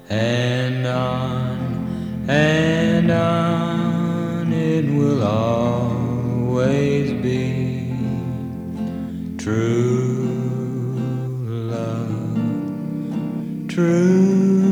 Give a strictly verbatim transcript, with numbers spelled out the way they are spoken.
and on and on it will always be true love, true